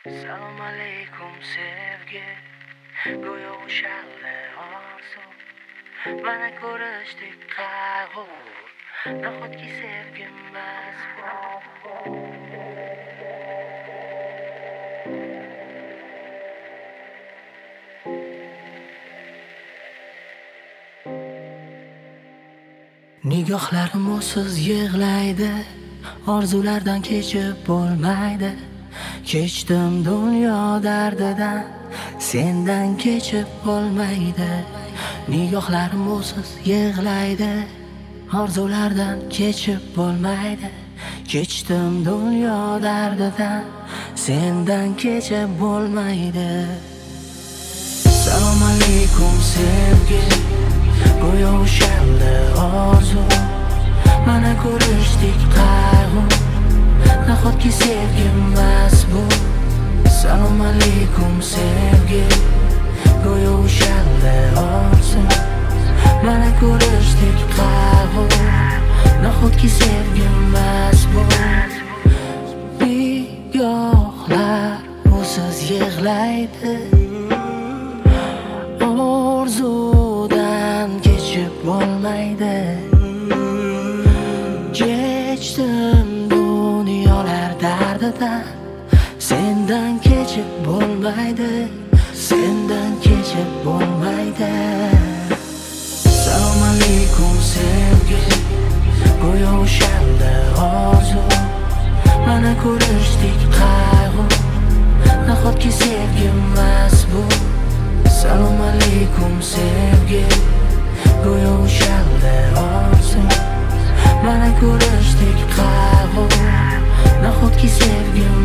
Salom alaykum sevgi, go'yo o'shaldi orzu. Mana ko'rishdik qayg'u, nahotki sevgimiz bu. Nigohlarim o'siz yig'laydi, orzulardan kechib bo'lmaydi. Kechdim dunyo dardidan, sendan kechib bo'lmaydi. Nigohlarim o'siz yig'laydi, orzulardan kechib bo'lmaydi. Kechdim dunyo dardidan, sendan kechib bo'lmaydi. Salom alaykum sevgi, go'yo o'shaldi orzu. Mana ko'rishdik qayg'u, nahotki sevgimiz bu. Salom alaykum sevgi, go'yo o'shaldi orzu. Mana ko'rishdik qayg'u, nahotki sevgimiz bu. Nigohlar o'siz yig'laydi, orzudan kechib bo'lmaydi. Kechdim dunyolar dardidan, sendan kechib bo'lmaydi. Sendan kechib bo'lmaydi. Salom alaykum sevgi, go'yo o'shaldi orzu. Mana ko'rishdik qayg'u, nahotki sevgimiz bu. Salom alaykum sevgi, go'yo o'shaldi orzu. Mana ko'rishdik qayg'u, nahotki sevgimiz